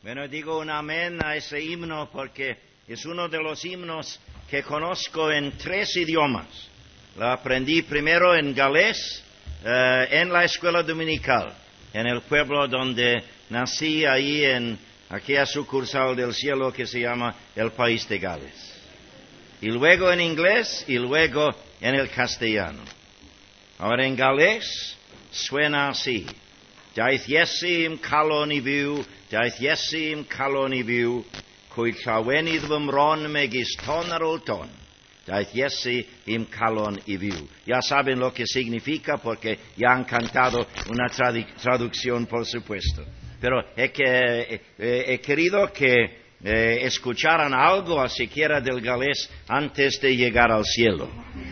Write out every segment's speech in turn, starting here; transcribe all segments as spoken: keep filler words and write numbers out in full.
Bueno, digo un amén a ese himno porque es uno de los himnos que conozco en tres idiomas. Lo aprendí primero en galés, eh, en la escuela dominical, en el pueblo donde nací, ahí en aquella sucursal del cielo que se llama el país de Gales. Y luego en inglés y luego en el castellano. Ahora en galés suena así. Daeth Iesim calon I viw, daeth Iesim calon I viw, cwy llawenydd fy mron megis ton ar ôl ton. Daeth Iesim calon I viw. Ya saben lo que significa porque ya han cantado una tradu- traducción, por supuesto. Pero he, que, he, he querido que eh, escucharan algo, siquiera del galés, antes de llegar al cielo.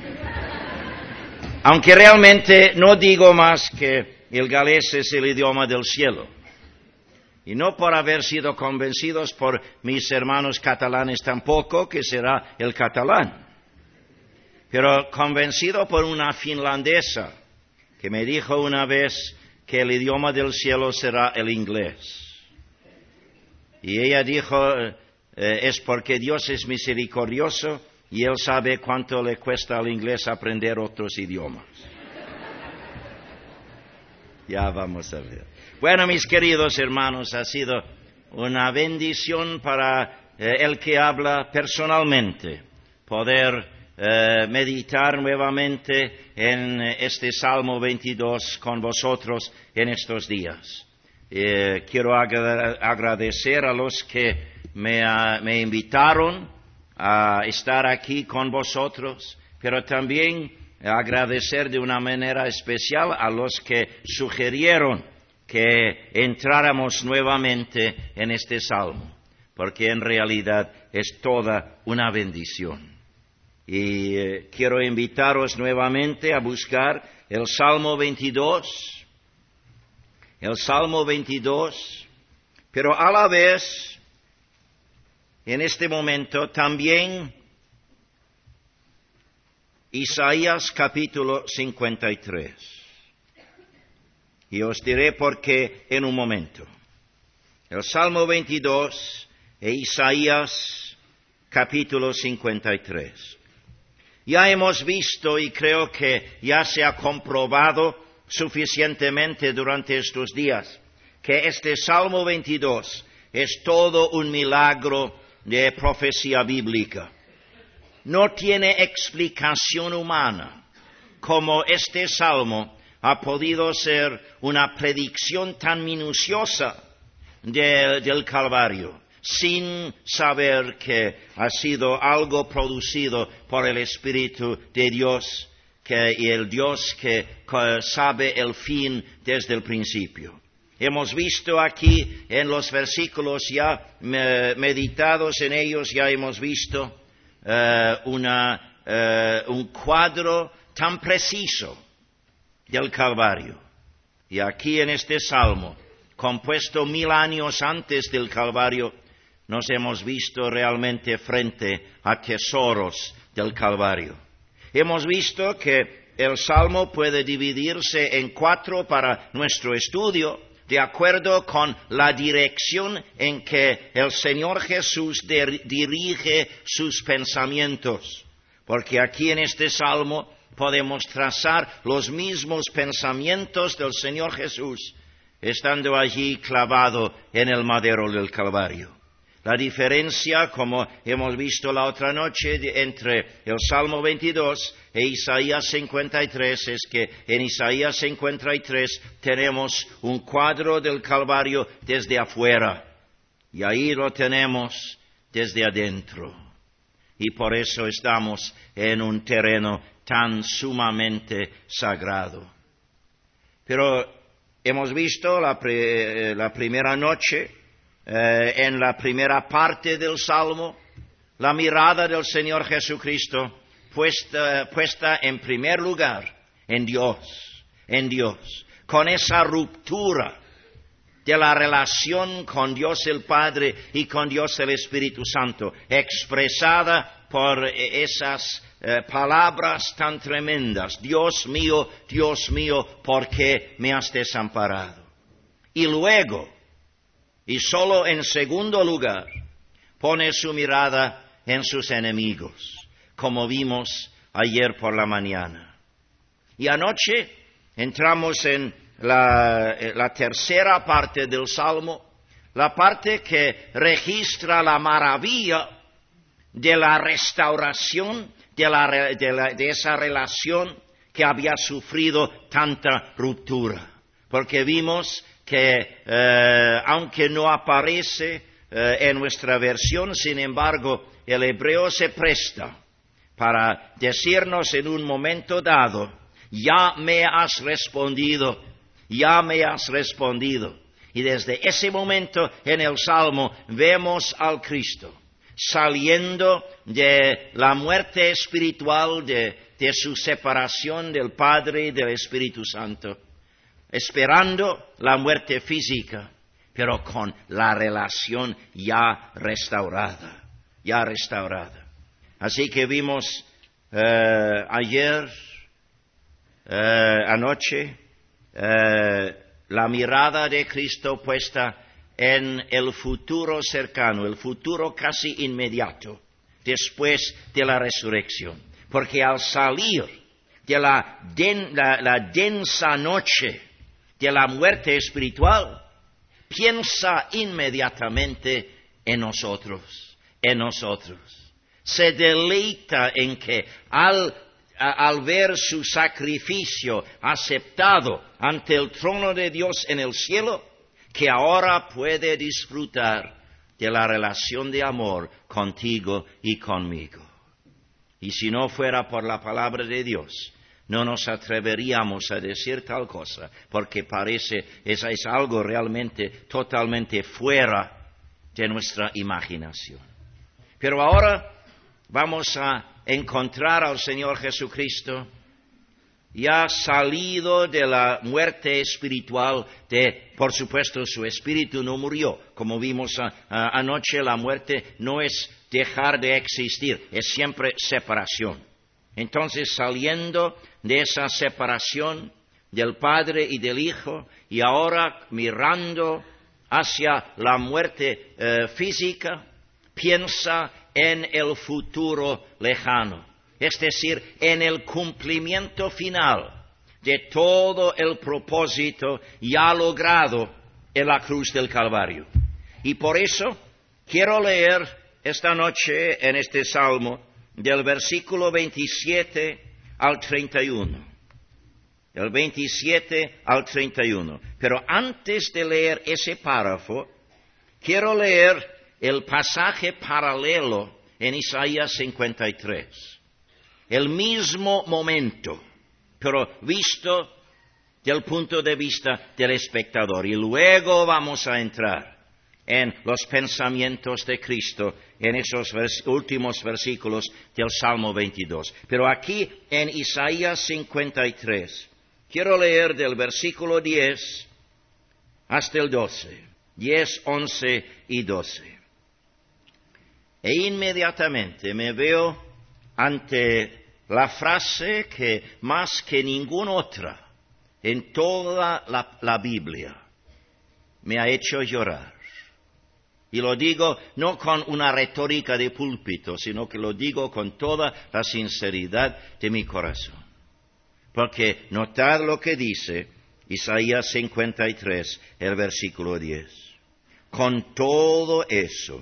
Aunque realmente no digo más que el galés es el idioma del cielo. Y no por haber sido convencidos por mis hermanos catalanes tampoco, que será el catalán. Pero convencido por una finlandesa que me dijo una vez que el idioma del cielo será el inglés. Y ella dijo, eh, es porque Dios es misericordioso y Él sabe cuánto le cuesta al inglés aprender otros idiomas. Ya vamos a ver. Bueno, mis queridos hermanos, ha sido una bendición para eh, el que habla personalmente poder eh, meditar nuevamente en este Salmo veintidós con vosotros en estos días. Eh, quiero agra- agradecer a los que me, uh, me invitaron a estar aquí con vosotros, pero también agradecer de una manera especial a los que sugirieron que entráramos nuevamente en este salmo, porque en realidad es toda una bendición. Y eh, quiero invitaros nuevamente a buscar el Salmo veintidós, el Salmo veintidós, pero a la vez, en este momento, también Isaías capítulo cincuenta y tres. Y os diré por qué en un momento. El Salmo veintidós e Isaías capítulo cincuenta y tres. Ya hemos visto y creo que ya se ha comprobado suficientemente durante estos días que este Salmo veintidós es todo un milagro de profecía bíblica. No tiene explicación humana cómo este salmo ha podido ser una predicción tan minuciosa de, del Calvario, sin saber que ha sido algo producido por el Espíritu de Dios que, y el Dios que, que sabe el fin desde el principio. Hemos visto aquí en los versículos ya me, meditados en ellos, ya hemos visto Uh, una, uh, un cuadro tan preciso del Calvario. Y aquí en este Salmo, compuesto mil años antes del Calvario, nos hemos visto realmente frente a tesoros del Calvario. Hemos visto que el Salmo puede dividirse en cuatro para nuestro estudio, de acuerdo con la dirección en que el Señor Jesús de- dirige sus pensamientos. Porque aquí en este Salmo podemos trazar los mismos pensamientos del Señor Jesús, estando allí clavado en el madero del Calvario. La diferencia, como hemos visto la otra noche, de, entre el Salmo veintidós e Isaías cincuenta y tres es que en Isaías cincuenta y tres tenemos un cuadro del Calvario desde afuera y ahí lo tenemos desde adentro. Y por eso estamos en un terreno tan sumamente sagrado. Pero hemos visto la, pre, la primera noche, Eh, en la primera parte del Salmo, la mirada del Señor Jesucristo puesta, puesta en primer lugar en Dios, en Dios, con esa ruptura de la relación con Dios el Padre y con Dios el Espíritu Santo, expresada por esas eh, palabras tan tremendas: Dios mío, Dios mío, ¿por qué me has desamparado? Y luego, Y solo en segundo lugar, pone su mirada en sus enemigos, como vimos ayer por la mañana. Y anoche entramos en la, la tercera parte del Salmo, la parte que registra la maravilla de la restauración de, la, de, la, de esa relación que había sufrido tanta ruptura. Porque vimos que, eh, aunque no aparece eh, en nuestra versión, sin embargo, el hebreo se presta para decirnos en un momento dado, ya me has respondido, ya me has respondido. Y desde ese momento en el Salmo vemos al Cristo saliendo de la muerte espiritual, de, de su separación del Padre y del Espíritu Santo, esperando la muerte física, pero con la relación ya restaurada, ya restaurada. Así que vimos eh, ayer, eh, anoche, eh, la mirada de Cristo puesta en el futuro cercano, el futuro casi inmediato, después de la resurrección. Porque al salir de la, den, la, la densa noche de la muerte espiritual, piensa inmediatamente en nosotros, en nosotros. Se deleita en que al, a, al ver su sacrificio aceptado ante el trono de Dios en el cielo, que ahora puede disfrutar de la relación de amor contigo y conmigo. Y si no fuera por la palabra de Dios, no nos atreveríamos a decir tal cosa, porque parece, es, es algo realmente totalmente fuera de nuestra imaginación. Pero ahora vamos a encontrar al Señor Jesucristo ya salido de la muerte espiritual, de, por supuesto, su espíritu no murió. Como vimos a, a, anoche, la muerte no es dejar de existir, es siempre separación. Entonces, saliendo de esa separación del Padre y del Hijo, y ahora mirando hacia la muerte eh, física, piensa en el futuro lejano. Es decir, en el cumplimiento final de todo el propósito ya logrado en la cruz del Calvario. Y por eso quiero leer esta noche en este Salmo del versículo veintisiete al treinta y uno. Del veintisiete al treinta y uno. Pero antes de leer ese párrafo, quiero leer el pasaje paralelo en Isaías cincuenta y tres. El mismo momento, pero visto del punto de vista del espectador. Y luego vamos a entrar en los pensamientos de Cristo en esos vers- últimos versículos del Salmo veintidós. Pero aquí en Isaías cincuenta y tres, quiero leer del versículo diez hasta el doce. diez, once y doce. E inmediatamente me veo ante la frase que más que ninguna otra en toda la, la Biblia me ha hecho llorar. Y lo digo no con una retórica de púlpito, sino que lo digo con toda la sinceridad de mi corazón. Porque notad lo que dice Isaías cincuenta y tres, el versículo diez. Con todo eso,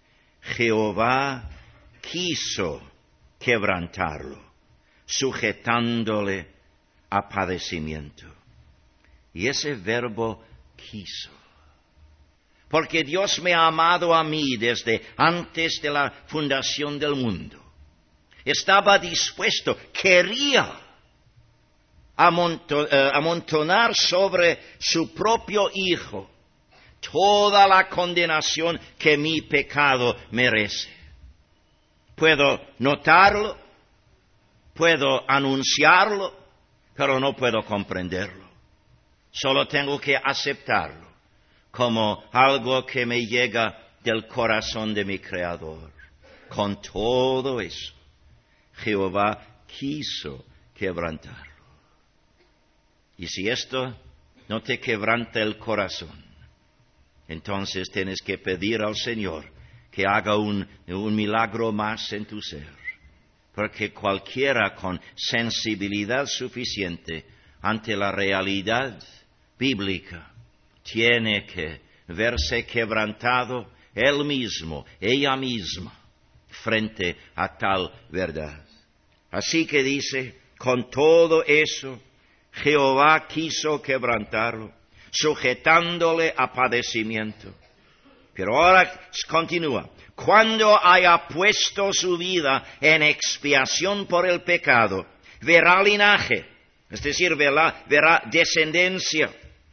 Jehová quiso quebrantarlo, sujetándole a padecimiento. Y ese verbo quiso. Porque Dios me ha amado a mí desde antes de la fundación del mundo. Estaba dispuesto, quería amontonar sobre su propio Hijo toda la condenación que mi pecado merece. Puedo notarlo, puedo anunciarlo, pero no puedo comprenderlo. Solo tengo que aceptarlo como algo que me llega del corazón de mi Creador. Con todo eso, Jehová quiso quebrantarlo. Y si esto no te quebranta el corazón, entonces tienes que pedir al Señor que haga un, un milagro más en tu ser. Porque cualquiera con sensibilidad suficiente ante la realidad bíblica tiene que verse quebrantado él mismo, ella misma, frente a tal verdad. Así que dice, con todo eso, Jehová quiso quebrantarlo, sujetándole a padecimiento. Pero ahora continúa. Cuando haya puesto su vida en expiación por el pecado, verá linaje, es decir, verá, verá descendencia,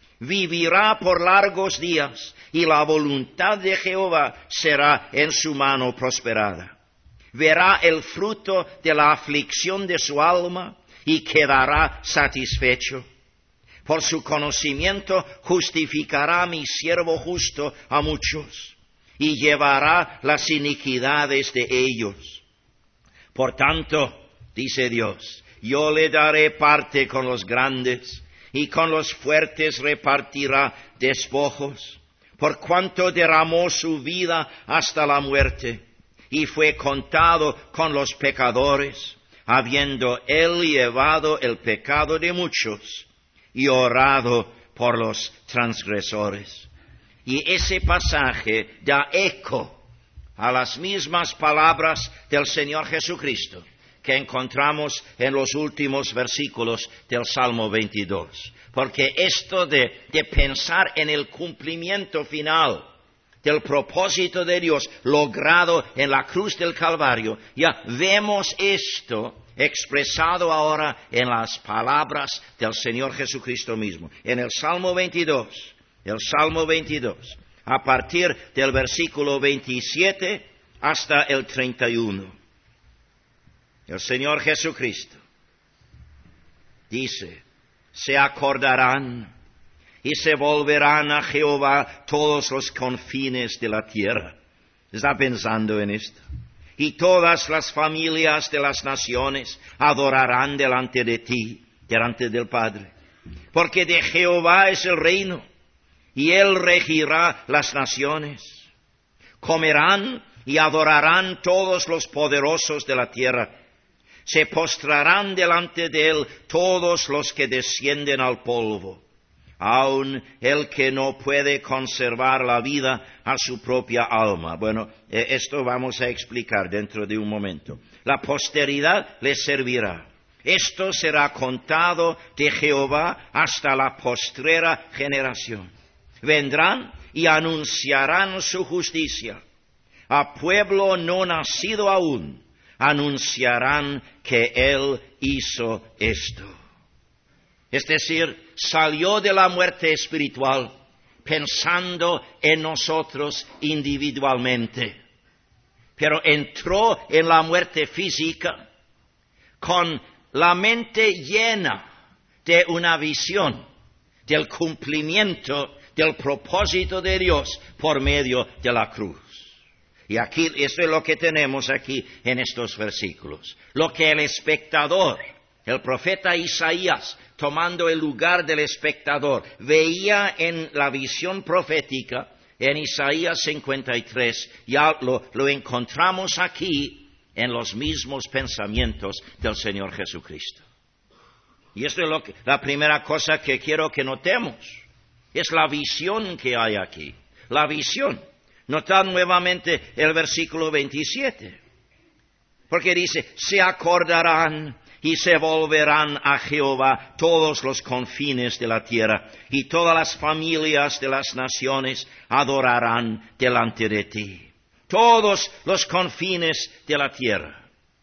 vivirá por largos días, y la voluntad de Jehová será en su mano prosperada. Verá el fruto de la aflicción de su alma, y quedará satisfecho. Por su conocimiento justificará mi siervo justo a muchos, y llevará las iniquidades de ellos. Por tanto, dice Dios, yo le daré parte con los grandes, y con los fuertes repartirá despojos, por cuanto derramó su vida hasta la muerte, y fue contado con los pecadores, habiendo él llevado el pecado de muchos, y orado por los transgresores. Y ese pasaje da eco a las mismas palabras del Señor Jesucristo que encontramos en los últimos versículos del Salmo veintidós. Porque esto de, de pensar en el cumplimiento final del propósito de Dios logrado en la cruz del Calvario, ya vemos esto expresado ahora en las palabras del Señor Jesucristo mismo. En el Salmo veintidós, el Salmo veintidós, a partir del versículo veintisiete hasta el treinta y uno. El Señor Jesucristo dice, se acordarán y se volverán a Jehová todos los confines de la tierra. ¿Está pensando en esto? Y todas las familias de las naciones adorarán delante de ti, delante del Padre. Porque de Jehová es el reino, y él regirá las naciones. Comerán y adorarán todos los poderosos de la tierra. Se postrarán delante de él todos los que descienden al polvo, aun el que no puede conservar la vida a su propia alma. Bueno, esto vamos a explicar dentro de un momento. La posteridad les servirá. Esto será contado de Jehová hasta la postrera generación. Vendrán y anunciarán su justicia. A pueblo no nacido aún anunciarán que él hizo esto. Es decir, salió de la muerte espiritual pensando en nosotros individualmente, pero entró en la muerte física con la mente llena de una visión del cumplimiento del propósito de Dios por medio de la cruz. Y aquí, esto es lo que tenemos aquí en estos versículos. Lo que el espectador, el profeta Isaías, tomando el lugar del espectador, veía en la visión profética, en Isaías cincuenta y tres, ya lo, lo encontramos aquí en los mismos pensamientos del Señor Jesucristo. Y esto es lo que, la primera cosa que quiero que notemos, es la visión que hay aquí, la visión. Notad nuevamente el versículo veintisiete, porque dice, se acordarán y se volverán a Jehová todos los confines de la tierra, y todas las familias de las naciones adorarán delante de ti. Todos los confines de la tierra.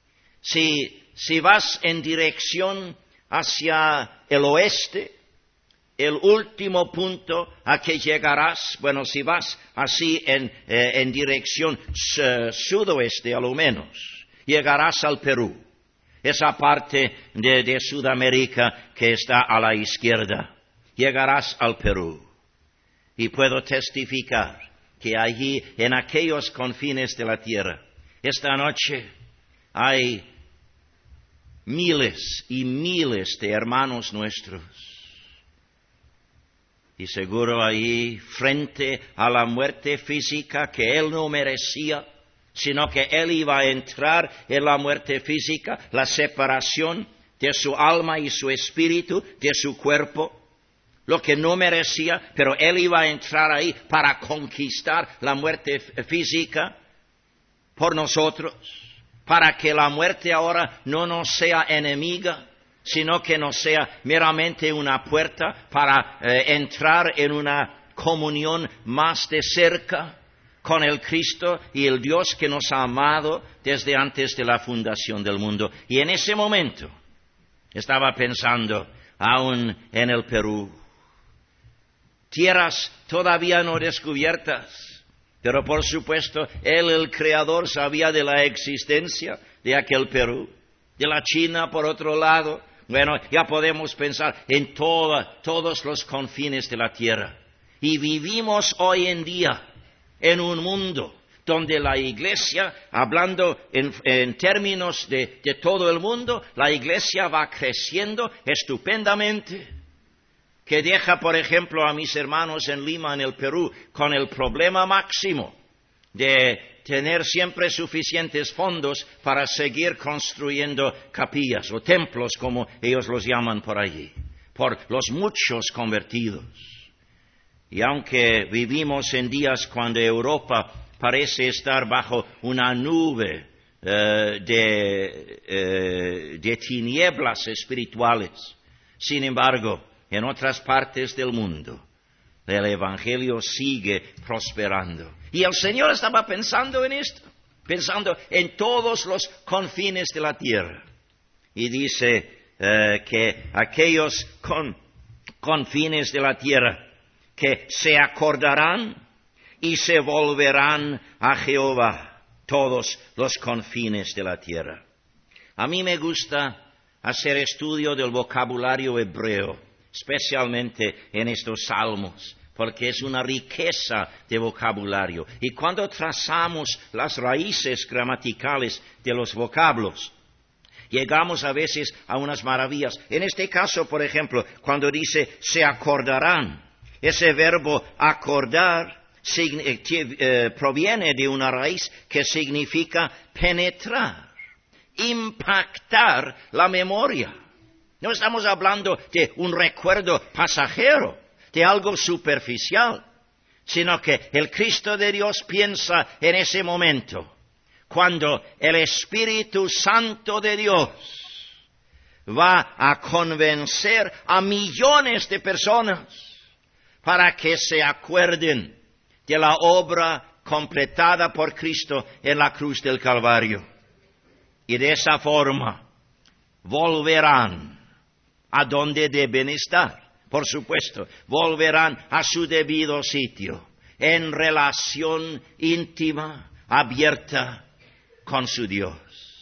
Si, si vas en dirección hacia el oeste, el último punto a que llegarás, bueno, si vas así en, eh, en dirección uh, sudoeste a lo menos, llegarás al Perú, esa parte de, de Sudamérica que está a la izquierda. Llegarás al Perú. Y puedo testificar que allí, en aquellos confines de la tierra, esta noche hay miles y miles de hermanos nuestros Y seguro ahí, frente a la muerte física que él no merecía, sino que él iba a entrar en la muerte física, la separación de su alma y su espíritu, de su cuerpo, lo que no merecía, pero él iba a entrar ahí para conquistar la muerte física por nosotros, para que la muerte ahora no nos sea enemiga, sino que no sea meramente una puerta para eh, entrar en una comunión más de cerca con el Cristo y el Dios que nos ha amado desde antes de la fundación del mundo. Y en ese momento estaba pensando aún en el Perú. Tierras todavía no descubiertas, pero por supuesto él, el Creador, sabía de la existencia de aquel Perú, de la China por otro lado. Bueno, ya podemos pensar en toda, todos los confines de la tierra. Y vivimos hoy en día en un mundo donde la Iglesia, hablando en, en términos de, de todo el mundo, la Iglesia va creciendo estupendamente, que deja, por ejemplo, a mis hermanos en Lima, en el Perú, con el problema máximo de tener siempre suficientes fondos para seguir construyendo capillas o templos, como ellos los llaman por allí, por los muchos convertidos. Y aunque vivimos en días cuando Europa parece estar bajo una nube eh, de, eh, de tinieblas espirituales, sin embargo, en otras partes del mundo, el Evangelio sigue prosperando. Y el Señor estaba pensando en esto, pensando en todos los confines de la tierra. Y dice eh, que aquellos con, confines de la tierra que se acordarán y se volverán a Jehová, todos los confines de la tierra. A mí me gusta hacer estudio del vocabulario hebreo, especialmente en estos salmos, porque es una riqueza de vocabulario. Y cuando trazamos las raíces gramaticales de los vocablos, llegamos a veces a unas maravillas. En este caso, por ejemplo, cuando dice se acordarán, ese verbo acordar eh, proviene de una raíz que significa penetrar, impactar la memoria. No estamos hablando de un recuerdo pasajero, de algo superficial, sino que el Cristo de Dios piensa en ese momento, cuando el Espíritu Santo de Dios va a convencer a millones de personas para que se acuerden de la obra completada por Cristo en la cruz del Calvario. Y de esa forma volverán a donde deben estar. Por supuesto, volverán a su debido sitio, en relación íntima, abierta con su Dios.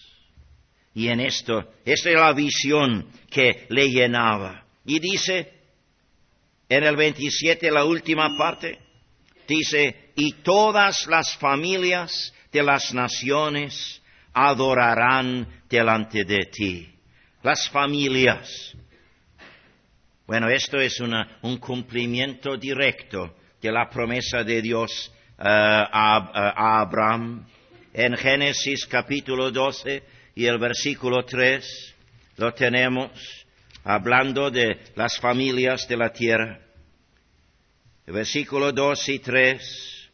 Y en esto, esta es la visión que le llenaba. Y dice, en el veintisiete, la última parte, dice, y todas las familias de las naciones adorarán delante de ti. Las familias. Bueno, esto es una, un cumplimiento directo de la promesa de Dios uh, a, a Abraham. En Génesis capítulo doce y el versículo tres lo tenemos hablando de las familias de la tierra. El versículo dos y tres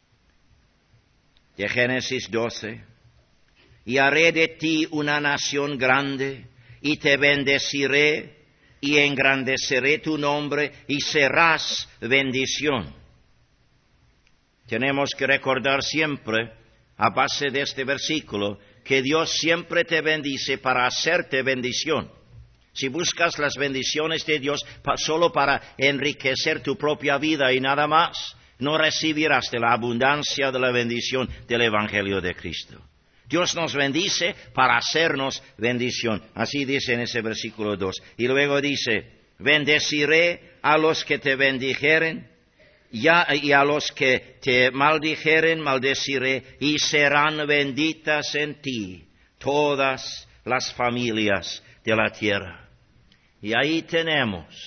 de Génesis doce. Y haré de ti una nación grande y te bendeciré y engrandeceré tu nombre y serás bendición. Tenemos que recordar siempre, a base de este versículo, que Dios siempre te bendice para hacerte bendición. Si buscas las bendiciones de Dios pa, solo para enriquecer tu propia vida y nada más, no recibirás de la abundancia de la bendición del Evangelio de Cristo. Dios nos bendice para hacernos bendición. Así dice en ese versículo dos. Y luego dice, bendeciré a los que te bendijeren y a, y a los que te maldijeren, maldeciré, y serán benditas en ti todas las familias de la tierra. Y ahí tenemos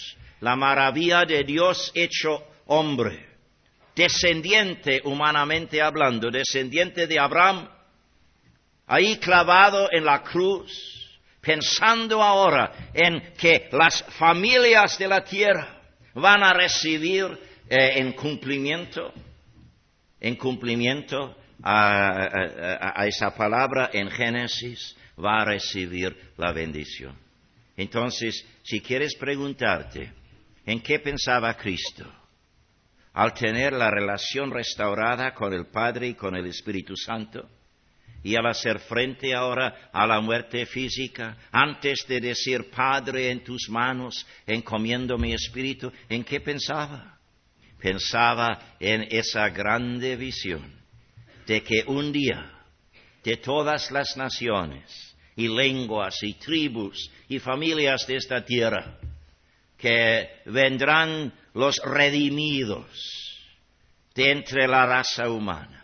la maravilla de Dios hecho hombre, descendiente humanamente hablando, descendiente de Abraham, ahí clavado en la cruz, pensando ahora en que las familias de la tierra van a recibir eh, en cumplimiento, en cumplimiento a, a, a esa palabra en Génesis, va a recibir la bendición. Entonces, si quieres preguntarte, ¿en qué pensaba Cristo al tener la relación restaurada con el Padre y con el Espíritu Santo? Y al hacer frente ahora a la muerte física, antes de decir, Padre, en tus manos encomiendo mi espíritu, ¿en qué pensaba? Pensaba en esa grande visión de que un día de todas las naciones y lenguas y tribus y familias de esta tierra, que vendrán los redimidos de entre la raza humana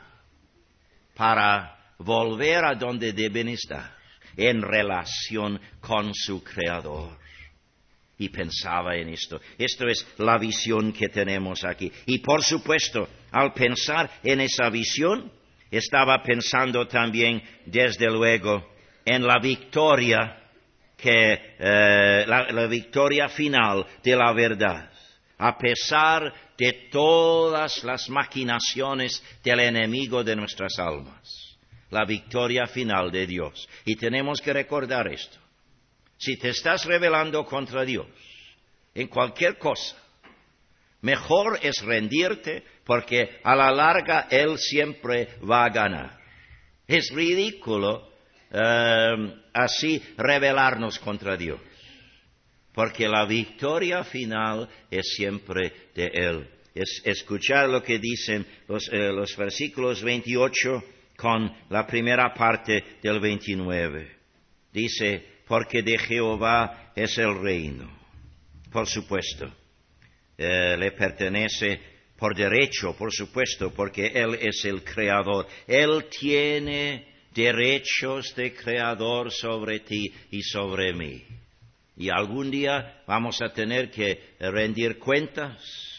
para volver a donde deben estar, en relación con su Creador. Y pensaba en esto. Esto es la visión que tenemos aquí. Y por supuesto, al pensar en esa visión, estaba pensando también, desde luego, en la victoria que eh, la, la victoria final de la verdad, a pesar de todas las maquinaciones del enemigo de nuestras almas, la victoria final de Dios. Y tenemos que recordar esto. Si te estás rebelando contra Dios en cualquier cosa, mejor es rendirte, porque a la larga Él siempre va a ganar. Es ridículo eh, así rebelarnos contra Dios, porque la victoria final es siempre de Él. Es escuchar lo que dicen los, eh, los versículos veintiocho con la primera parte del veintinueve. Dice, porque de Jehová es el reino. Por supuesto, eh, le pertenece por derecho, por supuesto, porque Él es el Creador. Él tiene derechos de Creador sobre ti y sobre mí. Y algún día vamos a tener que rendir cuentas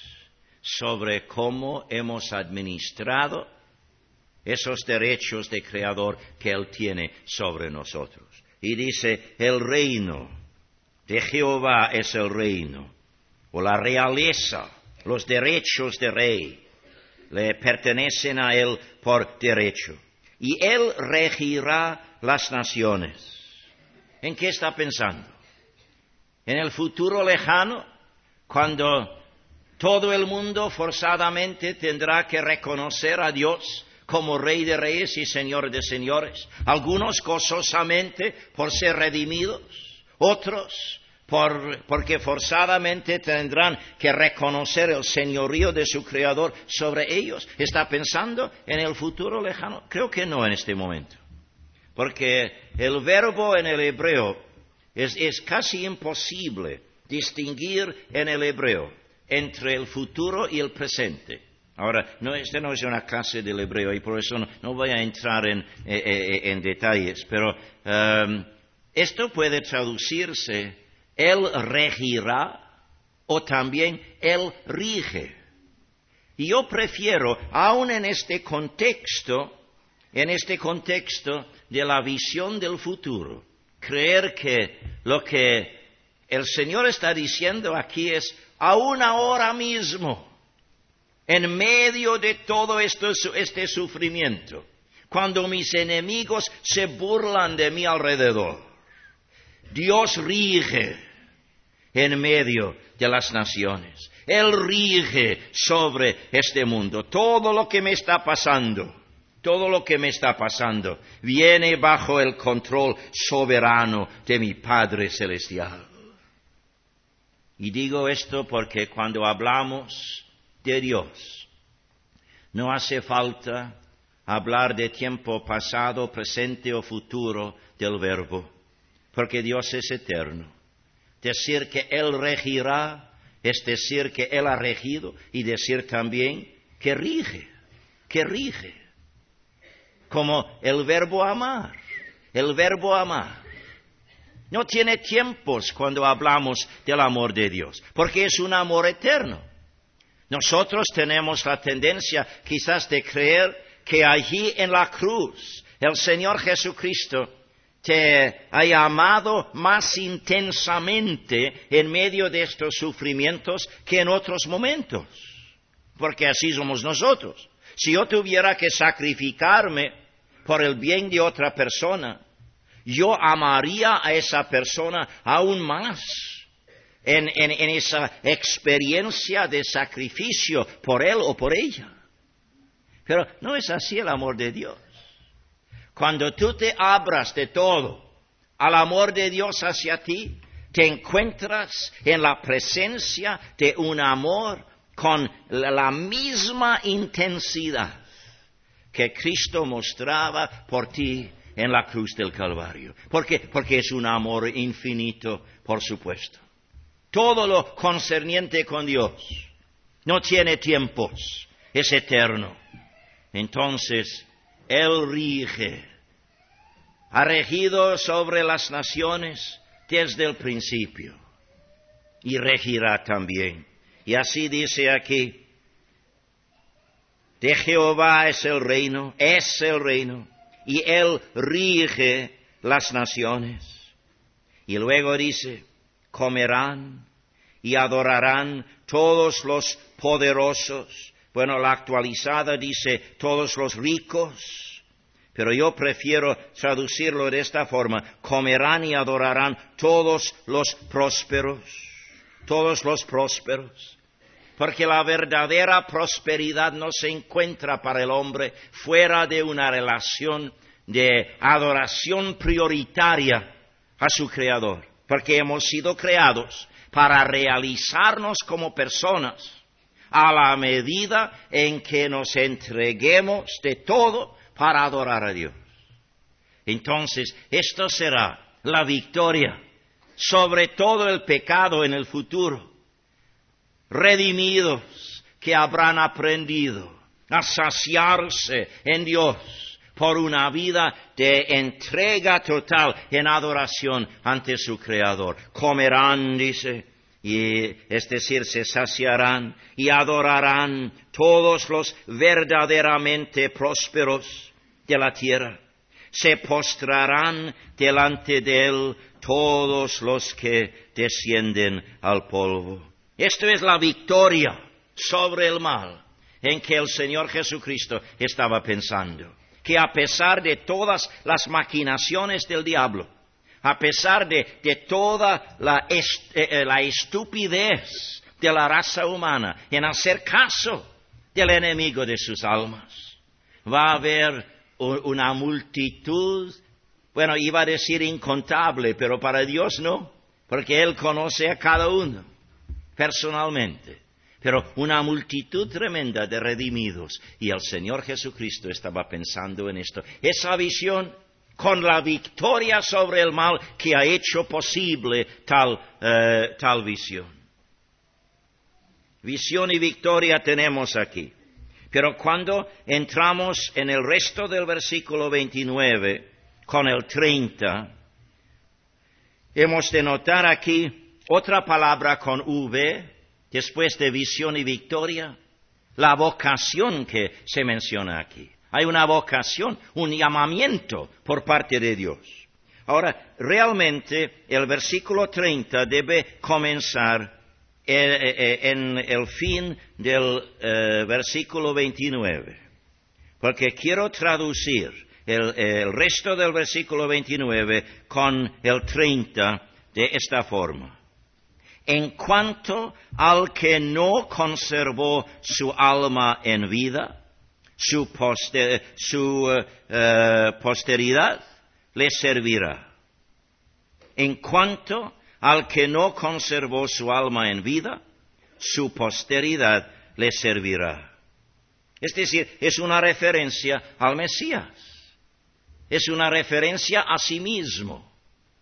sobre cómo hemos administrado esos derechos de Creador que Él tiene sobre nosotros. Y dice, el reino de Jehová es el reino, o la realeza, los derechos de rey, le pertenecen a Él por derecho. Y Él regirá las naciones. ¿En qué está pensando? En el futuro lejano, cuando todo el mundo forzadamente tendrá que reconocer a Dios como Rey de Reyes y Señor de Señores, algunos gozosamente por ser redimidos, otros por, porque forzadamente tendrán que reconocer el señorío de su Creador sobre ellos. ¿Está pensando en el futuro lejano? Creo que no en este momento, porque el verbo en el hebreo es, es casi imposible distinguir en el hebreo entre el futuro y el presente. Ahora, no, esta no es una clase del hebreo y por eso no, no voy a entrar en, en, en detalles, pero um, esto puede traducirse, Él regirá o también Él rige. Y yo prefiero, aún en este contexto, en este contexto de la visión del futuro, creer que lo que el Señor está diciendo aquí es, aún ahora mismo, en medio de todo esto, este sufrimiento, cuando mis enemigos se burlan de mi alrededor, Dios rige en medio de las naciones. Él rige sobre este mundo. Todo lo que me está pasando, todo lo que me está pasando, viene bajo el control soberano de mi Padre Celestial. Y digo esto porque cuando hablamos de Dios, no hace falta hablar de tiempo pasado, presente o futuro del Verbo, porque Dios es eterno. Decir que Él regirá es decir que Él ha regido y decir también que rige, que rige. Como el verbo amar, el verbo amar. No tiene tiempos cuando hablamos del amor de Dios, porque es un amor eterno. Nosotros tenemos la tendencia quizás de creer que allí en la cruz el Señor Jesucristo te ha amado más intensamente en medio de estos sufrimientos que en otros momentos, porque así somos nosotros. Si yo tuviera que sacrificarme por el bien de otra persona, yo amaría a esa persona aún más en, en, en esa experiencia de sacrificio por él o por ella. Pero no es así el amor de Dios. Cuando tú te abras de todo al amor de Dios hacia ti, te encuentras en la presencia de un amor con la misma intensidad que Cristo mostraba por ti en la cruz del Calvario. ¿Por qué? Porque es un amor infinito, por supuesto. Todo lo concerniente con Dios no tiene tiempos, es eterno. Entonces, Él rige, ha regido sobre las naciones desde el principio y regirá también. Y así dice aquí, de Jehová es el reino, es el reino, y Él rige las naciones. Y luego dice, comerán y adorarán todos los poderosos. Bueno, la actualizada dice todos los ricos, pero yo prefiero traducirlo de esta forma, comerán y adorarán todos los prósperos, todos los prósperos. Porque la verdadera prosperidad no se encuentra para el hombre fuera de una relación de adoración prioritaria a su Creador. Porque hemos sido creados para realizarnos como personas a la medida en que nos entreguemos de todo para adorar a Dios. Entonces, esto será la victoria sobre todo el pecado en el futuro. Redimidos que habrán aprendido a saciarse en Dios por una vida de entrega total en adoración ante su Creador. Comerán, dice, y es decir, se saciarán y adorarán todos los verdaderamente prósperos de la tierra. Se postrarán delante de Él todos los que descienden al polvo. Esto es la victoria sobre el mal en que el Señor Jesucristo estaba pensando. Que a pesar de todas las maquinaciones del diablo, a pesar de, de toda la, est, eh, la estupidez de la raza humana en hacer caso del enemigo de sus almas, va a haber una multitud, bueno, iba a decir incontable, pero para Dios no, porque Él conoce a cada uno personalmente, pero una multitud tremenda de redimidos, y el Señor Jesucristo estaba pensando en esto. Esa visión con la victoria sobre el mal que ha hecho posible tal, eh, tal visión. Visión y victoria tenemos aquí. Pero cuando entramos en el resto del versículo veintinueve con el treinta, hemos de notar aquí otra palabra con V, después de visión y victoria, la vocación que se menciona aquí. Hay una vocación, un llamamiento por parte de Dios. Ahora, realmente el versículo treinta debe comenzar en el fin del eh, versículo veintinueve, porque quiero traducir el, el resto del versículo veintinueve con el treinta de esta forma. En cuanto al que no conservó su alma en vida, su, poster, su uh, posteridad le servirá. En cuanto al que no conservó su alma en vida, su posteridad le servirá. Es decir, es una referencia al Mesías. Es una referencia a sí mismo.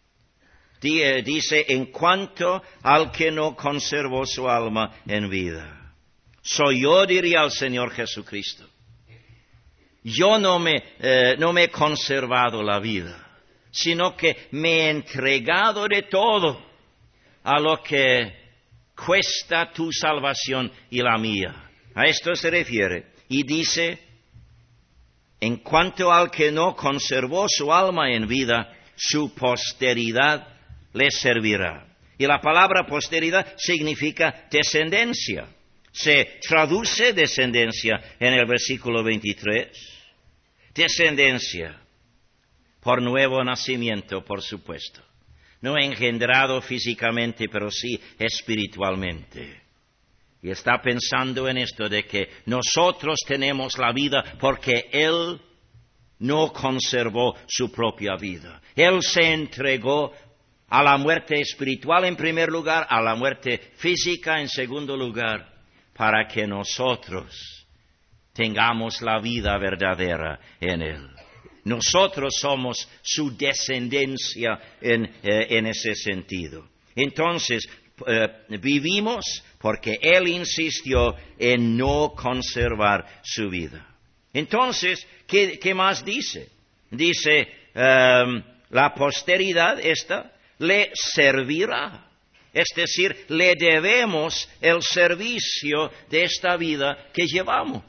Dice, en cuanto al que no conservó su alma en vida. Soy yo, diría el Señor Jesucristo. Yo no me, eh, no me he conservado la vida. sino que me he entregado de todo a lo que cuesta tu salvación y la mía. A esto se refiere. Y dice, en cuanto al que no conservó su alma en vida, su posteridad le servirá. Y la palabra posteridad significa descendencia. Se traduce descendencia en el versículo veintitrés. Descendencia por nuevo nacimiento, por supuesto. No engendrado físicamente, pero sí espiritualmente. Y está pensando en esto de que nosotros tenemos la vida porque Él no conservó su propia vida. Él se entregó a la muerte espiritual en primer lugar, a la muerte física en segundo lugar, para que nosotros tengamos la vida verdadera en Él. Nosotros somos su descendencia en, eh, en ese sentido. Entonces, eh, vivimos porque Él insistió en no conservar su vida. Entonces, ¿qué, qué más dice? Dice, um, la posteridad esta le servirá. Es decir, le debemos el servicio de esta vida que llevamos.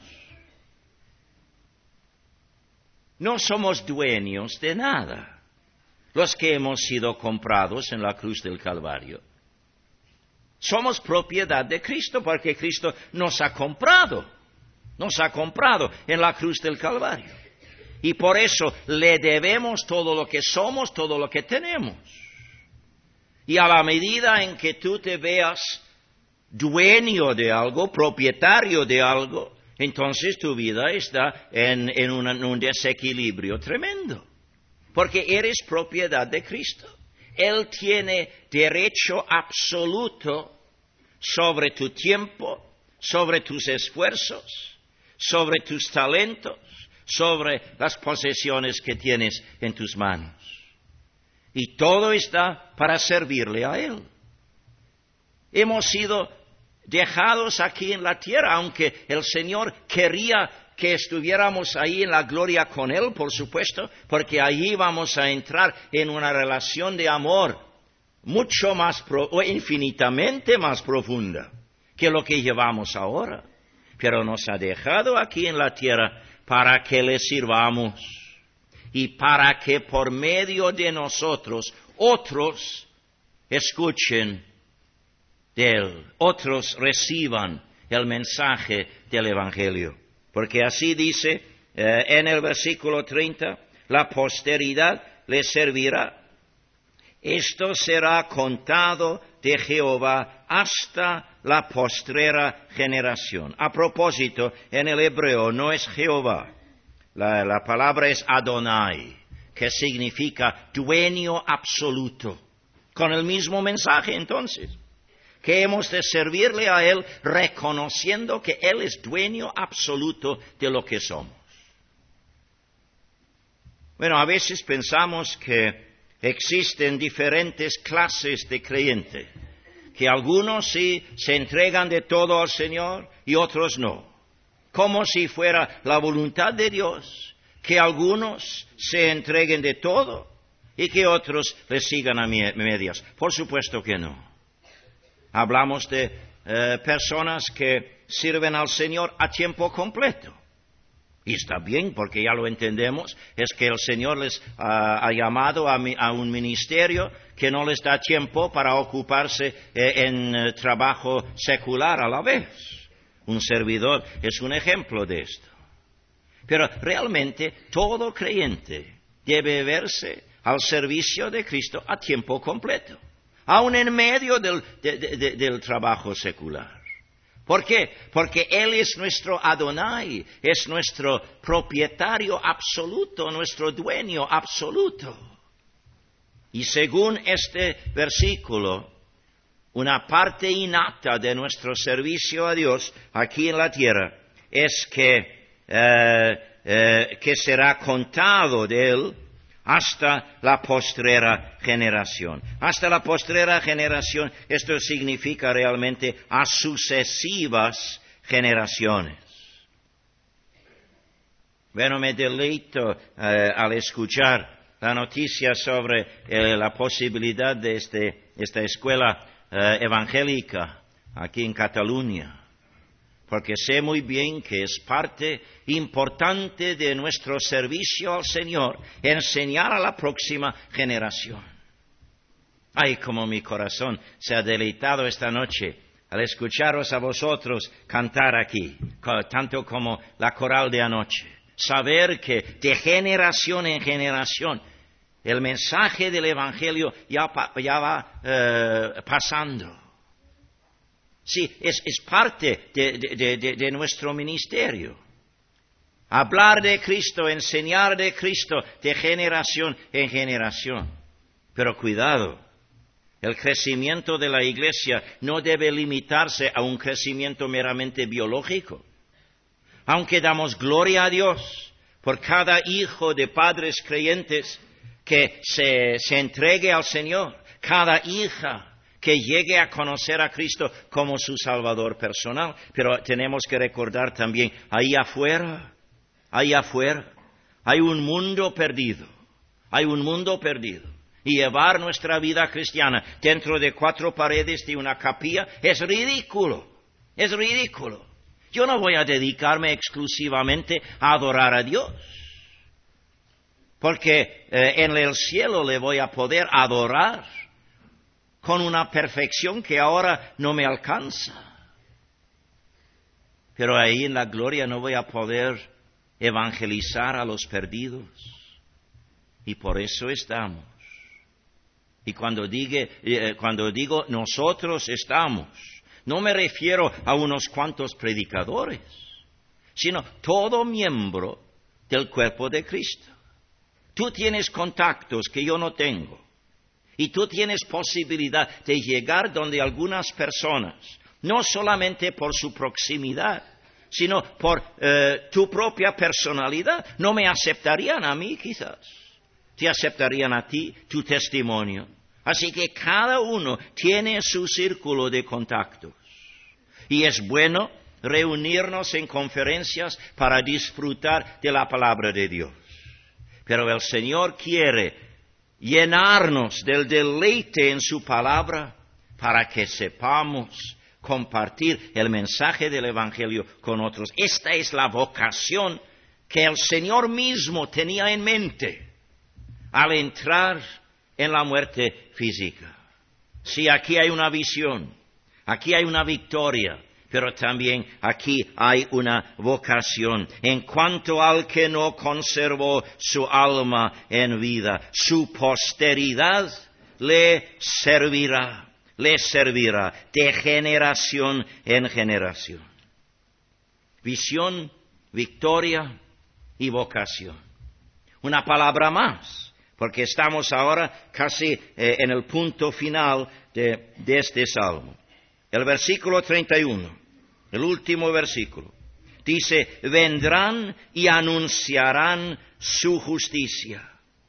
No somos dueños de nada, los que hemos sido comprados en la cruz del Calvario. Somos propiedad de Cristo porque Cristo nos ha comprado, nos ha comprado en la cruz del Calvario. Y por eso le debemos todo lo que somos, todo lo que tenemos. Y a la medida en que tú te veas dueño de algo, propietario de algo, entonces tu vida está en, en, una, en un desequilibrio tremendo. Porque eres propiedad de Cristo. Él tiene derecho absoluto sobre tu tiempo, sobre tus esfuerzos, sobre tus talentos, sobre las posesiones que tienes en tus manos. Y todo está para servirle a Él. Hemos sido dejados aquí en la tierra, aunque el Señor quería que estuviéramos ahí en la gloria con Él, por supuesto, porque allí vamos a entrar en una relación de amor mucho más, pro, o infinitamente más profunda que lo que llevamos ahora. Pero nos ha dejado aquí en la tierra para que le sirvamos y para que por medio de nosotros otros escuchen de Él, otros reciban el mensaje del Evangelio. Porque así dice eh, en el versículo treinta, la posteridad le servirá. Esto será contado de Jehová hasta la postrera generación. A propósito, en el hebreo no es Jehová. La, la palabra es Adonai, que significa dueño absoluto. Con el mismo mensaje, entonces, que hemos de servirle a Él reconociendo que Él es dueño absoluto de lo que somos. Bueno, a veces pensamos que existen diferentes clases de creyentes, que algunos sí se entregan de todo al Señor y otros no. Como si fuera la voluntad de Dios que algunos se entreguen de todo y que otros le sigan a medias. Por supuesto que no. Hablamos de eh, personas que sirven al Señor a tiempo completo. Y está bien, porque ya lo entendemos, es que el Señor les uh, ha llamado a, mi, a un ministerio que no les da tiempo para ocuparse eh, en eh, trabajo secular a la vez. Un servidor es un ejemplo de esto. Pero realmente todo creyente debe verse al servicio de Cristo a tiempo completo, aun en medio del, de, de, del trabajo secular. ¿Por qué? Porque Él es nuestro Adonai, es nuestro propietario absoluto, nuestro dueño absoluto. Y según este versículo, una parte innata de nuestro servicio a Dios aquí en la tierra es que, eh, eh, que será contado de Él hasta la postrera generación. Hasta la postrera generación, esto significa realmente a sucesivas generaciones. Bueno, me deleito eh, al escuchar la noticia sobre eh, la posibilidad de este, esta escuela eh, evangélica aquí en Cataluña, porque sé muy bien que es parte importante de nuestro servicio al Señor enseñar a la próxima generación. Ay, como mi corazón se ha deleitado esta noche al escucharos a vosotros cantar aquí, tanto como la coral de anoche. Saber que de generación en generación el mensaje del Evangelio ya, ya va eh, pasando. Sí, es, es parte de, de, de, de nuestro ministerio. Hablar de Cristo, enseñar de Cristo de generación en generación. Pero cuidado, el crecimiento de la Iglesia no debe limitarse a un crecimiento meramente biológico. Aunque damos gloria a Dios por cada hijo de padres creyentes que se, se entregue al Señor, cada hija que llegue a conocer a Cristo como su Salvador personal. Pero tenemos que recordar también, ahí afuera, ahí afuera, hay un mundo perdido, hay un mundo perdido. Y llevar nuestra vida cristiana dentro de cuatro paredes de una capilla es ridículo, es ridículo. Yo no voy a dedicarme exclusivamente a adorar a Dios, porque eh, en el cielo le voy a poder adorar con una perfección que ahora no me alcanza. Pero ahí en la gloria no voy a poder evangelizar a los perdidos. Y por eso estamos. Y cuando, diga, eh, cuando digo nosotros estamos, no me refiero a unos cuantos predicadores, sino todo miembro del cuerpo de Cristo. Tú tienes contactos que yo no tengo. Y tú tienes posibilidad de llegar donde algunas personas, no solamente por su proximidad, sino por eh, tu propia personalidad, no me aceptarían a mí quizás. Te aceptarían a ti, tu testimonio. Así que cada uno tiene su círculo de contactos. Y es bueno reunirnos en conferencias para disfrutar de la palabra de Dios. Pero el Señor quiere llenarnos del deleite en su palabra para que sepamos compartir el mensaje del Evangelio con otros. Esta es la vocación que el Señor mismo tenía en mente al entrar en la muerte física. Sí, aquí hay una visión, aquí hay una victoria, pero también aquí hay una vocación. En cuanto al que no conservó su alma en vida, su posteridad le servirá, le servirá de generación en generación. Visión, victoria y vocación. Una palabra más, porque estamos ahora casi eh, en el punto final de, de este salmo. El versículo treinta y uno. El último versículo, dice, vendrán y anunciarán su justicia.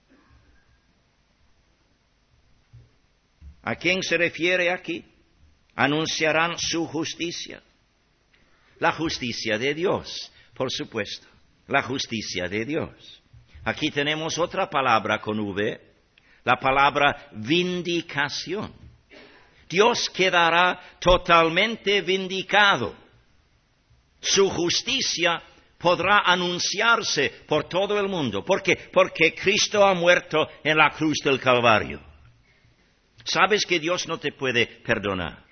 ¿A quién se refiere aquí? Anunciarán su justicia. La justicia de Dios, por supuesto, la justicia de Dios. Aquí tenemos otra palabra con V, la palabra vindicación. Dios quedará totalmente vindicado. Su justicia podrá anunciarse por todo el mundo. ¿Por qué? Porque Cristo ha muerto en la cruz del Calvario. ¿Sabes que Dios no te puede perdonar?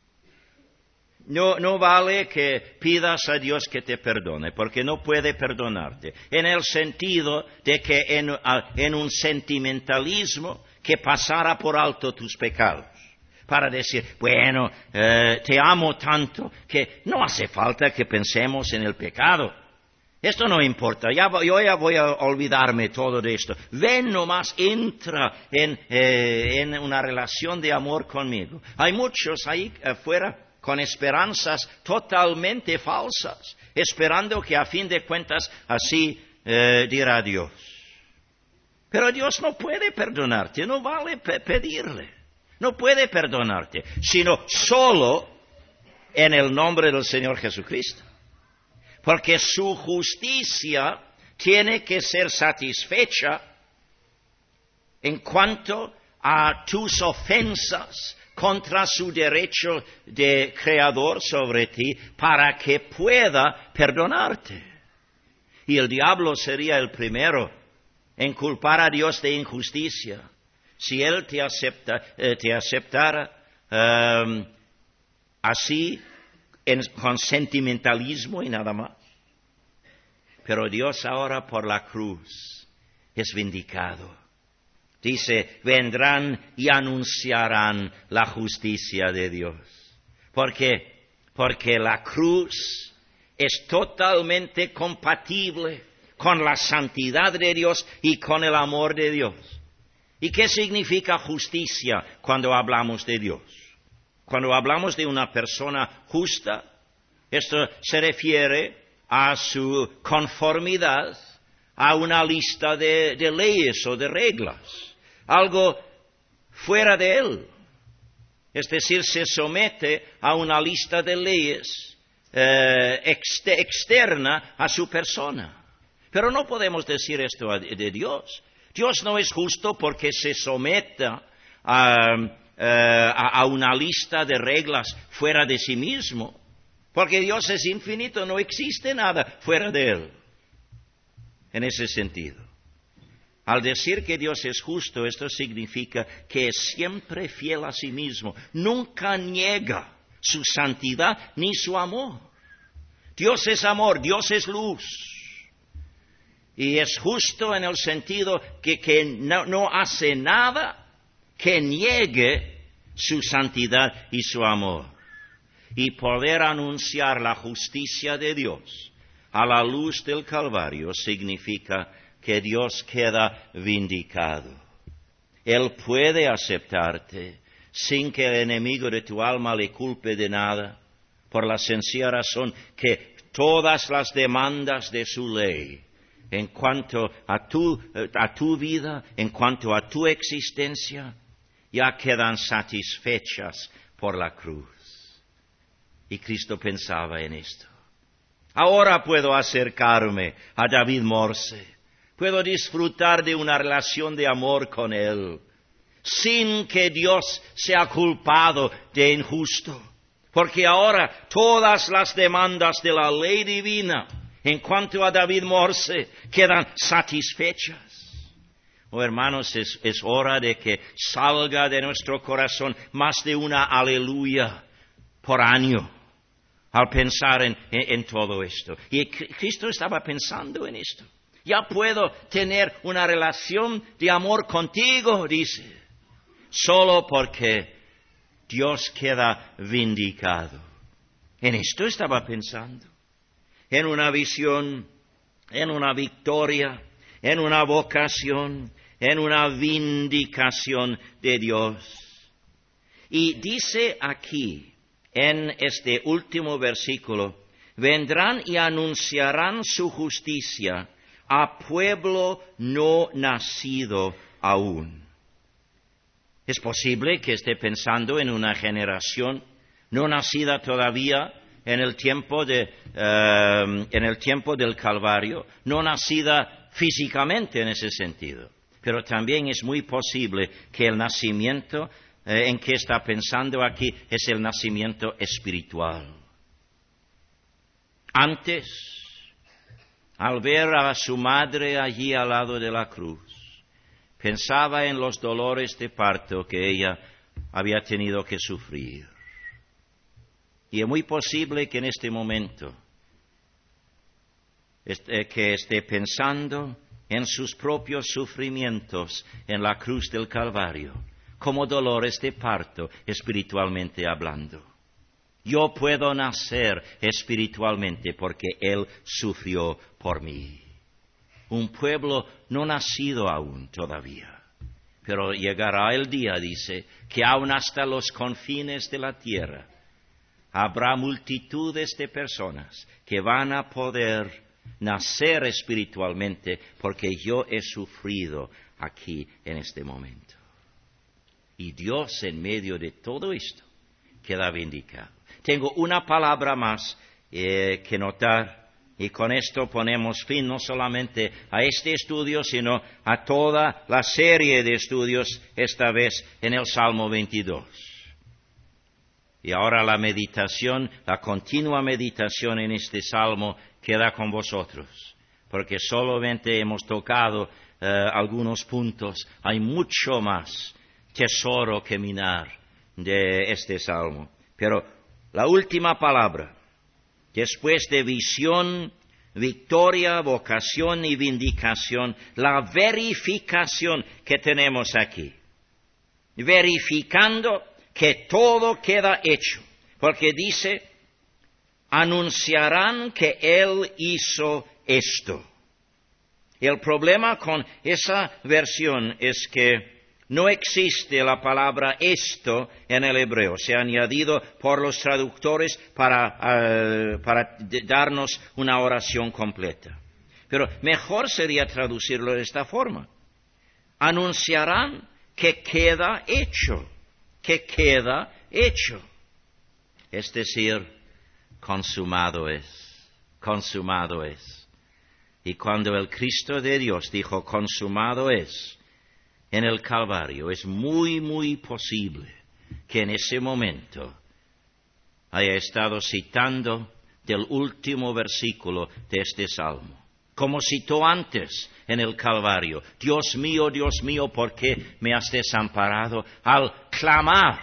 No, no vale que pidas a Dios que te perdone, porque no puede perdonarte. En el sentido de que en, en un sentimentalismo que pasara por alto tus pecados. Para decir, bueno, eh, te amo tanto que no hace falta que pensemos en el pecado. Esto no importa, ya, yo ya voy a olvidarme todo de esto. Ven nomás, entra en, eh, en una relación de amor conmigo. Hay muchos ahí afuera con esperanzas totalmente falsas, esperando que a fin de cuentas así eh, dirá Dios. Pero Dios no puede perdonarte, no vale pe- pedirle. No puede perdonarte, sino solo en el nombre del Señor Jesucristo. Porque su justicia tiene que ser satisfecha en cuanto a tus ofensas contra su derecho de creador sobre ti, para que pueda perdonarte. Y el diablo sería el primero en culpar a Dios de injusticia, si Él te, acepta, eh, te aceptara um, así, en, con sentimentalismo y nada más. Pero Dios ahora por la cruz es vindicado. Dice, vendrán y anunciarán la justicia de Dios. ¿Por qué? Porque la cruz es totalmente compatible con la santidad de Dios y con el amor de Dios. ¿Y qué significa justicia cuando hablamos de Dios? Cuando hablamos de una persona justa, esto se refiere a su conformidad a una lista de, de leyes o de reglas, algo fuera de él. Es decir, se somete a una lista de leyes eh, exter- externa a su persona. Pero no podemos decir esto de, de Dios. Dios no es justo porque se someta a, a, a una lista de reglas fuera de sí mismo. Porque Dios es infinito, no existe nada fuera de Él. En ese sentido. Al decir que Dios es justo, esto significa que es siempre fiel a sí mismo. Nunca niega su santidad ni su amor. Dios es amor, Dios es luz. Y es justo en el sentido que, que no, no hace nada que niegue su santidad y su amor. Y poder anunciar la justicia de Dios a la luz del Calvario significa que Dios queda vindicado. Él puede aceptarte sin que el enemigo de tu alma le culpe de nada, por la sencilla razón que todas las demandas de su ley, en cuanto a tu, a tu vida, en cuanto a tu existencia, ya quedan satisfechas por la cruz. Y Cristo pensaba en esto. Ahora puedo acercarme a David Morse. Puedo disfrutar de una relación de amor con él, sin que Dios sea culpado de injusto. Porque ahora todas las demandas de la ley divina, en cuanto a David Morse, quedan satisfechas. Oh, hermanos, es, es hora de que salga de nuestro corazón más de una aleluya por año al pensar en, en, en todo esto. Y Cristo estaba pensando en esto. Ya puedo tener una relación de amor contigo, dice, solo porque Dios queda vindicado. En esto estaba pensando. En una visión, en una victoria, en una vocación, en una vindicación de Dios. Y dice aquí, en este último versículo, vendrán y anunciarán su justicia a pueblo no nacido aún. Es posible que esté pensando en una generación no nacida todavía en el tiempo de, uh, en el tiempo del Calvario, no nacida físicamente en ese sentido. Pero también es muy posible que el nacimiento eh, en que está pensando aquí es el nacimiento espiritual. Antes, al ver a su madre allí al lado de la cruz, pensaba en los dolores de parto que ella había tenido que sufrir. Y es muy posible que en este momento este, que esté pensando en sus propios sufrimientos en la cruz del Calvario, como dolores de parto, espiritualmente hablando. Yo puedo nacer espiritualmente porque Él sufrió por mí. Un pueblo no nacido aún todavía, pero llegará el día, dice, que aún hasta los confines de la tierra habrá multitudes de personas que van a poder nacer espiritualmente porque yo he sufrido aquí en este momento. Y Dios en medio de todo esto queda vindicado. Tengo una palabra más eh, que notar Y con esto ponemos fin no solamente a este estudio, sino a toda la serie de estudios, esta vez en el Salmo veintidós. Y ahora la meditación, la continua meditación en este Salmo queda con vosotros, porque solamente hemos tocado eh, algunos puntos. Hay mucho más tesoro que minar de este Salmo. Pero la última palabra, después de visión, victoria, vocación y vindicación, la verificación que tenemos aquí. Verificando que todo queda hecho. Porque dice, anunciarán que Él hizo esto. El problema con esa versión es que no existe la palabra esto en el hebreo. Se ha añadido por los traductores para, uh, para darnos una oración completa. Pero mejor sería traducirlo de esta forma. Anunciarán que queda hecho. Que queda hecho. Es decir, consumado es. Consumado es. Y cuando el Cristo de Dios dijo consumado es, en el Calvario, es muy, muy posible que en ese momento haya estado citando del último versículo de este Salmo. Como citó antes en el Calvario, Dios mío, Dios mío, ¿por qué me has desamparado? Al clamar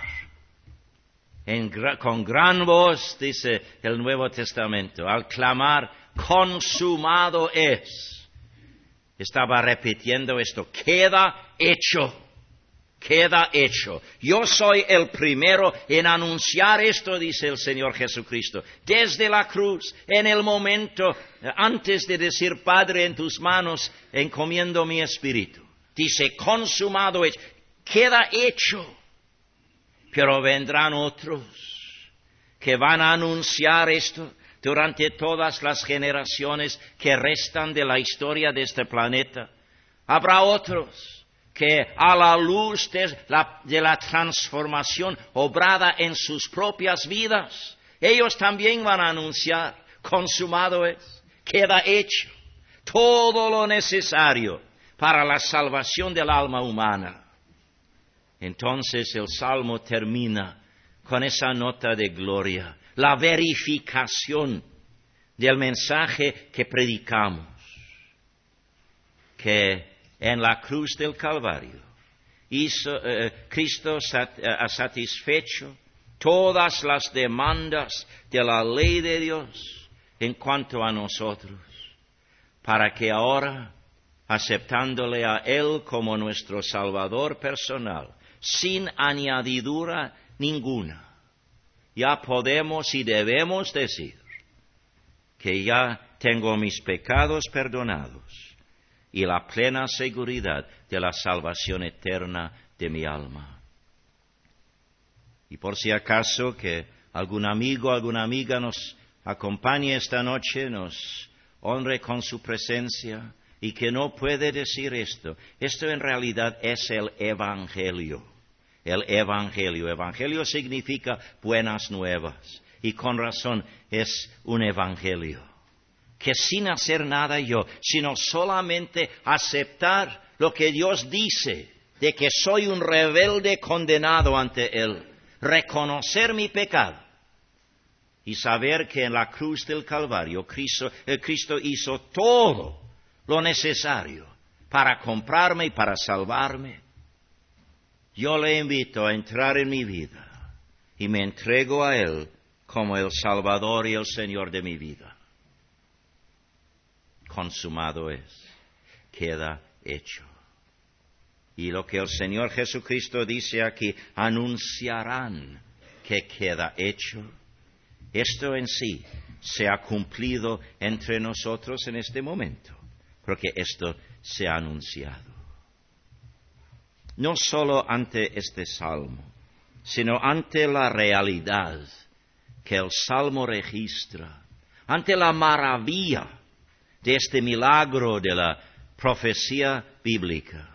en, con gran voz, dice el Nuevo Testamento, al clamar, consumado es. Estaba repitiendo esto, queda hecho, queda hecho. Yo soy el primero en anunciar esto, dice el Señor Jesucristo, desde la cruz, en el momento, antes de decir, Padre, en tus manos encomiendo mi espíritu. Dice, consumado es, queda hecho. Pero vendrán otros que van a anunciar esto durante todas las generaciones que restan de la historia de este planeta. Habrá otros que a la luz de la, de la transformación obrada en sus propias vidas, ellos también van a anunciar, consumado es, queda hecho, todo lo necesario para la salvación del alma humana. Entonces el Salmo termina con esa nota de gloria, la verificación del mensaje que predicamos, que en la cruz del Calvario hizo, eh, Cristo sat, eh, ha satisfecho todas las demandas de la ley de Dios en cuanto a nosotros, para que ahora, aceptándole a Él como nuestro Salvador personal, sin añadidura ninguna, ya podemos y debemos decir que ya tengo mis pecados perdonados y la plena seguridad de la salvación eterna de mi alma. Y por si acaso que algún amigo, alguna amiga nos acompañe esta noche, nos honre con su presencia y que no puede decir esto, esto en realidad es el Evangelio. El Evangelio. Evangelio significa buenas nuevas. Y con razón es un Evangelio. Que sin hacer nada yo, sino solamente aceptar lo que Dios dice, de que soy un rebelde condenado ante Él. Reconocer mi pecado. Y saber que en la cruz del Calvario Cristo, eh, Cristo hizo todo lo necesario para comprarme y para salvarme. Yo le invito a entrar en mi vida y me entrego a Él como el Salvador y el Señor de mi vida. Consumado es, queda hecho. Y lo que el Señor Jesucristo dice aquí, anunciarán que queda hecho. Esto en sí se ha cumplido entre nosotros en este momento, porque esto se ha anunciado. No solo ante este salmo, sino ante la realidad que el salmo registra, ante la maravilla de este milagro de la profecía bíblica.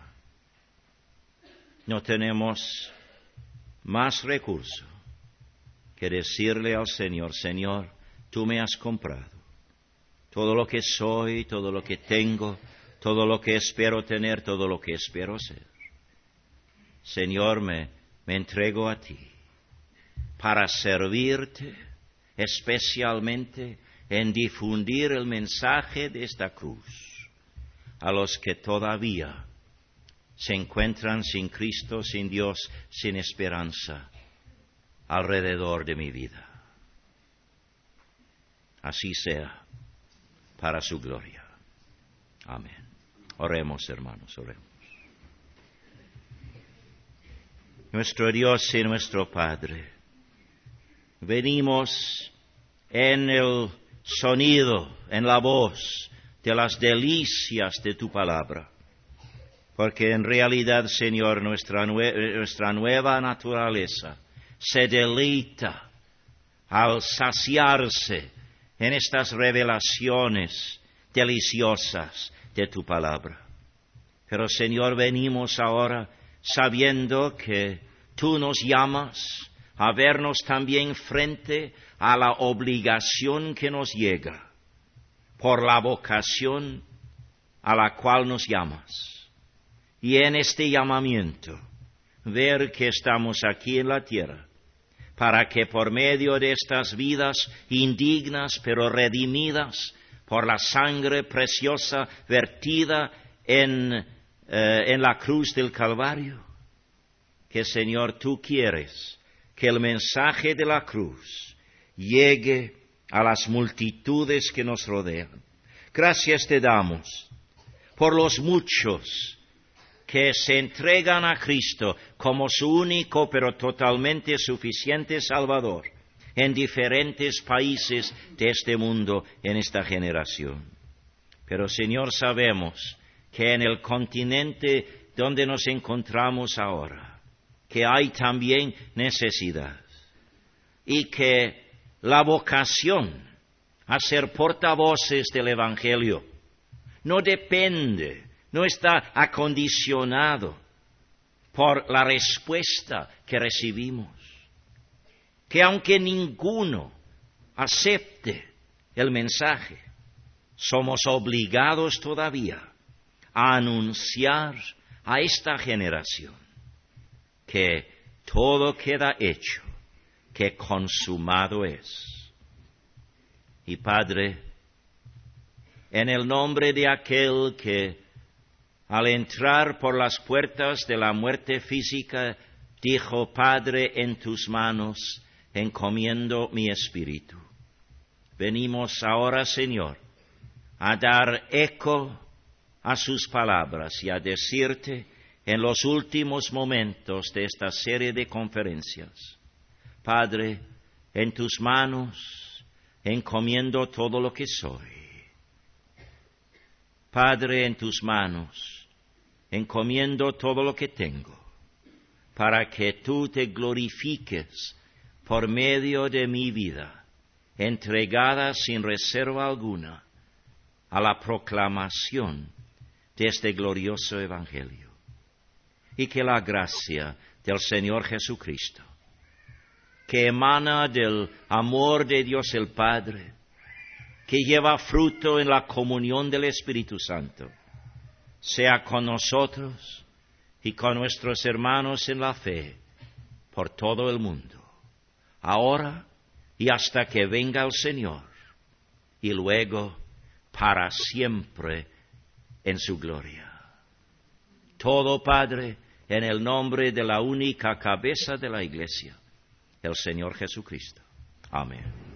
No tenemos más recurso que decirle al Señor, Señor, tú me has comprado, todo lo que soy, todo lo que tengo, todo lo que espero tener, todo lo que espero ser. Señor, me, me entrego a ti para servirte, especialmente en difundir el mensaje de esta cruz a los que todavía se encuentran sin Cristo, sin Dios, sin esperanza alrededor de mi vida. Así sea, para su gloria. Amén. Oremos, hermanos, oremos. Nuestro Dios y nuestro Padre, venimos en el sonido, en la voz de las delicias de tu palabra, porque en realidad, Señor, nuestra, nue- nuestra nueva naturaleza se deleita al saciarse en estas revelaciones deliciosas de tu palabra. Pero, Señor, venimos ahora sabiendo que tú nos llamas a vernos también frente a la obligación que nos llega por la vocación a la cual nos llamas. Y en este llamamiento, ver que estamos aquí en la tierra, para que por medio de estas vidas indignas pero redimidas por la sangre preciosa vertida en, eh, en la cruz del Calvario, que, Señor, tú quieres que el mensaje de la cruz llegue a las multitudes que nos rodean. Gracias te damos por los muchos que se entregan a Cristo como su único pero totalmente suficiente Salvador en diferentes países de este mundo en esta generación. Pero, Señor, sabemos que en el continente donde nos encontramos ahora, que hay también necesidad y que la vocación a ser portavoces del Evangelio no depende, no está acondicionado por la respuesta que recibimos. Que aunque ninguno acepte el mensaje, somos obligados todavía a anunciar a esta generación que todo queda hecho, que consumado es. Y Padre, en el nombre de aquel que al entrar por las puertas de la muerte física dijo: Padre, en tus manos encomiendo mi espíritu, venimos ahora, Señor, a dar eco a sus palabras y a decirte en los últimos momentos de esta serie de conferencias: Padre, en tus manos encomiendo todo lo que soy. Padre, en tus manos encomiendo todo lo que tengo, para que tú te glorifiques por medio de mi vida, entregada sin reserva alguna a la proclamación de este glorioso Evangelio. Y que la gracia del Señor Jesucristo, que emana del amor de Dios el Padre, que lleva fruto en la comunión del Espíritu Santo, sea con nosotros y con nuestros hermanos en la fe por todo el mundo, ahora y hasta que venga el Señor, y luego para siempre en su gloria. Todo, Padre, en el nombre de la única cabeza de la Iglesia, el Señor Jesucristo. Amén.